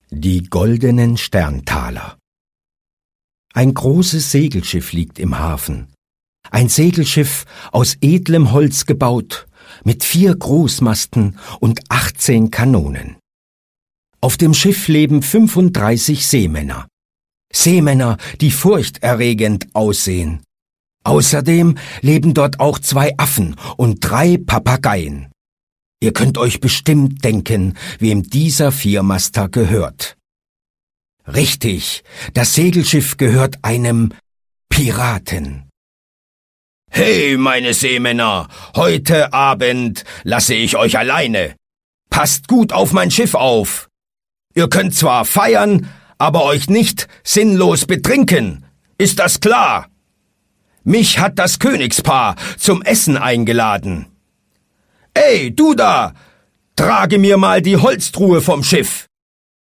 Die goldenen Sterntaler. Ein großes Segelschiff liegt im Hafen. Ein Segelschiff aus edlem Holz gebaut, mit 4 Großmasten und 18 Kanonen. Auf dem Schiff leben 35 Seemänner. Seemänner, die furchterregend aussehen. Außerdem leben dort auch 2 Affen und 3 Papageien. Ihr könnt euch bestimmt denken, wem dieser Viermaster gehört. Richtig, das Segelschiff gehört einem Piraten. »Hey, meine Seemänner, heute Abend lasse ich euch alleine. Passt gut auf mein Schiff auf. Ihr könnt zwar feiern, aber euch nicht sinnlos betrinken. Ist das klar? Mich hat das Königspaar zum Essen eingeladen. Ey, du da, trage mir mal die Holztruhe vom Schiff.